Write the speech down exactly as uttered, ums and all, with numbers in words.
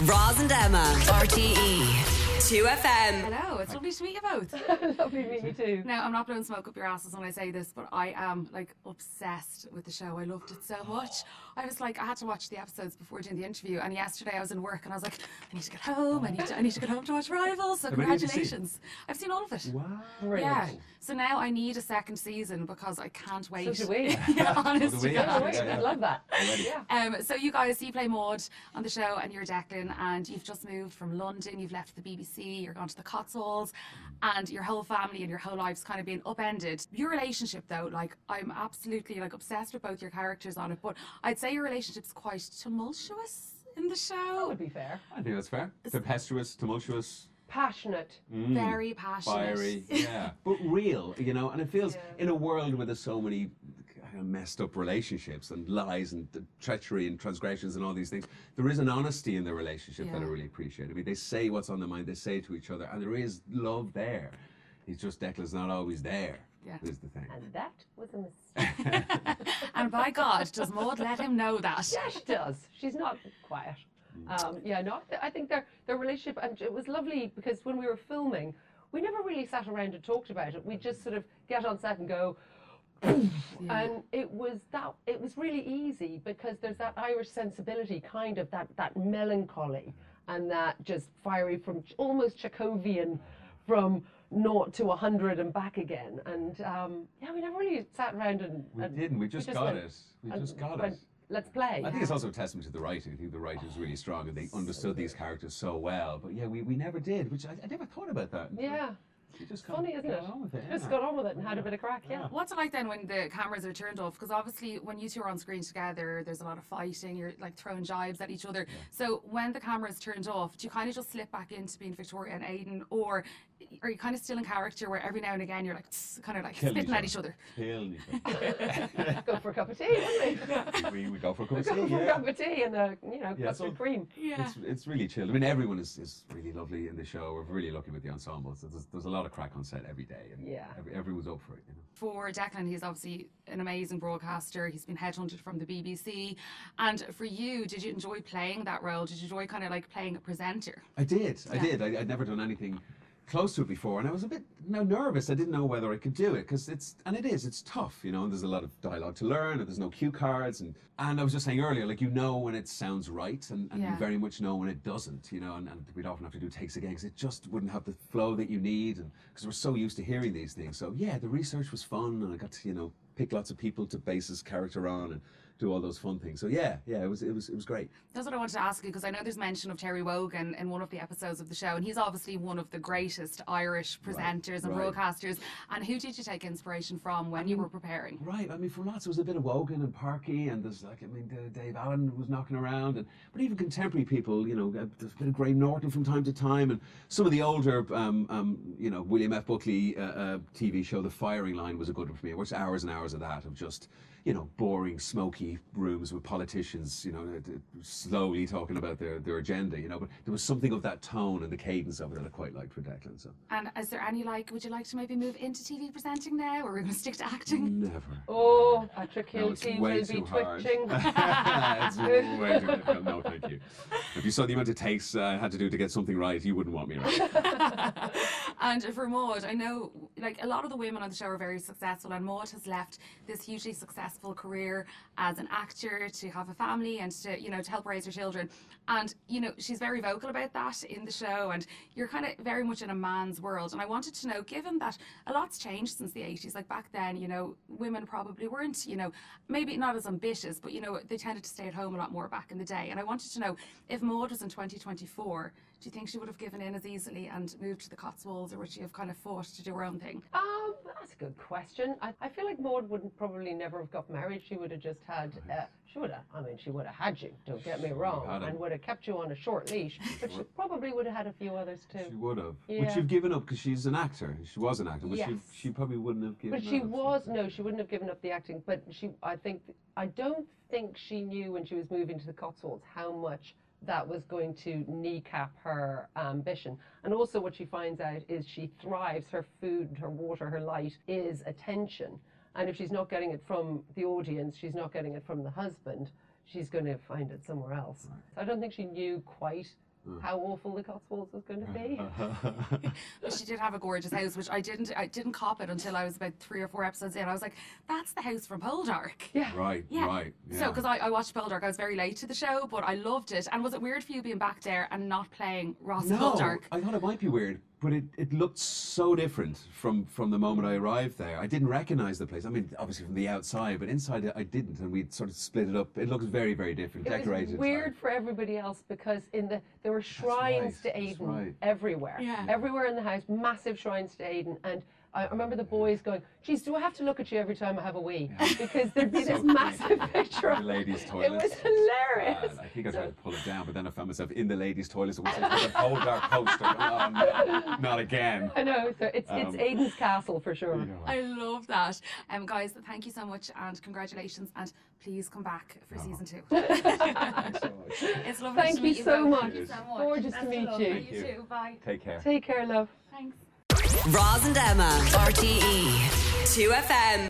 Roz and Emma, R T E, two F M. Hello, it's lovely to meet you both. Lovely to meet you too. Now, I'm not blowing smoke up your asses when I say this, but I am like obsessed with the show. I loved it so much. I was like, I had to watch the episodes before doing the interview, and yesterday I was in work and I was like, I need to get home. I need to, I need to get home to watch Rivals. So congratulations! I've seen all of it. Wow. Brilliant. Yeah. So now I need a second season because I can't wait. So do we. Yeah, honest So do to we. God. Oh, wait, I love that. Yeah. Um, so you guys, you play Maud on the show, and you're Declan, and you've just moved from London. You've left the B B C. You're gone to the Cotswolds, and your whole family and your whole life's kind of been upended. Your relationship, though, like I'm absolutely like obsessed with both your characters on it, but I'd say your relationship's quite tumultuous in the That show. would be fair. I think that's fair. Tempestuous, tumultuous, Passionate. Very passionate. fiery, yeah, but real, you know. And it feels Yeah. in a world where there's so many kind of messed up relationships and lies and treachery and transgressions and all these things, there is an honesty in the relationship that I Yeah. really appreciate. I mean, they say what's on their mind, they say it to each other, and there is love there. It's just Declan's not always there. Yeah. Is the thing. And that was a mistake. And by God, does Maud let him know that? Yeah, she does. She's not quiet. Um, yeah, no, I think their their relationship, and it was lovely because when we were filming, we never really sat around and talked about it. We just sort of get on set and go, and it was that it was really easy because there's that Irish sensibility, kind of that that melancholy and that just fiery from almost Chekhovian, from naught to a hundred and back again. And um, yeah, we never really sat around and We and didn't. We just got went- it. We and just got went, it. Let's play. I think it's also a testament to the writing. I think the writing was really strong and they understood these characters so well. But yeah, we, we never did, which I, I never thought about that. Yeah. You just Funny, kind of isn't it? got on with it. Just yeah. got on with it and had a bit of crack, yeah. What's it like then when the cameras are turned off? Because obviously when you two are on screen together, there's a lot of fighting, you're like throwing jibes at each other. So when the camera is turned off, do you kind of just slip back into being Victoria and Aidan, or are you kind of still in character where every now and again you're like tss, kind of like Killing spitting at each other? Killing each Go for a cup of tea, wouldn't other. we, we go for a cup we? of Go tea, for a yeah. cup of tea and a, you know, Yeah, custard so- cream. Yeah. It's, it's really chilled. I mean, everyone is, is really lovely in the show. We're really lucky with the ensemble. So there's, there's a lot of crack on set every day. And Yeah. Every, everyone's up for it, you know. For Declan, he's obviously an amazing broadcaster. He's been headhunted from the B B C. And for you, did you enjoy playing that role? Did you enjoy kind of like playing a presenter? I did. I Yeah. did. I, I'd never done anything close to it before, and I was a bit you know, nervous. I didn't know whether I could do it because it's and it is. It's tough, you know. And there's a lot of dialogue to learn, and there's no cue cards, and and I was just saying earlier, like you know when it sounds right, and, and Yeah. you very much know when it doesn't, you know. And, and we'd often have to do takes again because it just wouldn't have the flow that you need, and because we're so used to hearing these things. So yeah, the research was fun, and I got to you know pick lots of people to base his character on, and do all those fun things. So yeah, yeah, it was it was it was great. That's what I wanted to ask you, because I know there's mention of Terry Wogan in one of the episodes of the show, and he's obviously one of the greatest Irish presenters and right. broadcasters. And who did you take inspiration from when you were preparing? Right, I mean, from lots, there was a bit of Wogan and Parky, and there's like, I mean, uh, Dave Allen was knocking around, and but even contemporary people, you know, uh, there's a bit of Graham Norton from time to time, and some of the older, um, um, you know, William F. Buckley uh, uh, T V show, The Firing Line, was a good one for me. I watched hours and hours of that, of just, you know, boring, smoky rooms with politicians, you know, uh, slowly talking about their, their agenda, you know, but there was something of that tone and the cadence of it that I quite liked for Declan, so. And is there any, like, would you like to maybe move into T V presenting now, or are we going to stick to acting? Never. Oh, Patrick No, it's Hilty way will be too hard. twitching. It's way too difficult. No, thank you. If you saw the amount of takes uh, I had to do to get something right, you wouldn't want me right. And for Maud, I know, like, a lot of the women on the show are very successful, and Maud has left this hugely successful career as an actor to have a family and to, you know, to help raise her children. And, you know, she's very vocal about that in the show, and you're kind of very much in a man's world. And I wanted to know, given that a lot's changed since the eighties, like back then, you know, women probably weren't, you know, maybe not as ambitious, but, you know, they tended to stay at home a lot more back in the day. And I wanted to know, if Maud was in twenty twenty-four, do you think she would have given in as easily and moved to the Cotswolds, or would she have kind of fought to do her own thing? Um, that's a good question. I, I feel like Maud wouldn't probably never have got married. She would have just had, uh, she would have, I mean, she would have had you, don't get me wrong, had him. and would have kept you on a short leash, but she probably would have had a few others too. She would have. Yeah. But you've given up because she's an actor. She was an actor, but Yes. she, she probably wouldn't have given But she up. was, no, she wouldn't have given up the acting, but she, I think, I don't think she knew when she was moving to the Cotswolds how much that was going to kneecap her ambition. And also what she finds out is she thrives, her food, her water, her light is attention. And if she's not getting it from the audience, she's not getting it from the husband, she's going to find it somewhere else. Right. So I don't think she knew quite how awful the Cotswolds was going to be. But she did have a gorgeous house, which I didn't I didn't cop it until I was about three or four episodes in. I was like, that's the house from Poldark. Yeah. Right, Yeah. right. So, Yeah. because I, I watched Poldark, I was very late to the show, but I loved it. And was it weird for you being back there and not playing Ross No, Poldark? I thought it might be weird, but it, it looked so different from, from the moment I arrived there. I didn't recognise the place. I mean, obviously from the outside, but inside I didn't, and we'd sort of split it up. It looked very, very different, It decorated. was weird for everybody else because in the there were shrines right, to that's Aiden right. everywhere. Yeah. Everywhere in the house, massive shrines to Aiden. And I remember the boys going, geez, do I have to look at you every time I have a wee? Because there'd be So this massive picture The of ladies' it toilet. was hilarious. And I think I tried to pull it down, but then I found myself in the ladies' toilet. So it was a whole dark poster. Oh, no, not again. I know, so it's it's Um, Aiden's castle for sure. I love that. Um, guys, thank you so much and congratulations. And please come back for Oh. season two. Thanks so much. It's lovely Thank to you meet you so both. much. Thank you so much. Gorgeous to Best of meet luck. you. You Thank you. too. Bye. Take care. Take care, love. Thanks. Roz and Emma, R T E, two F M.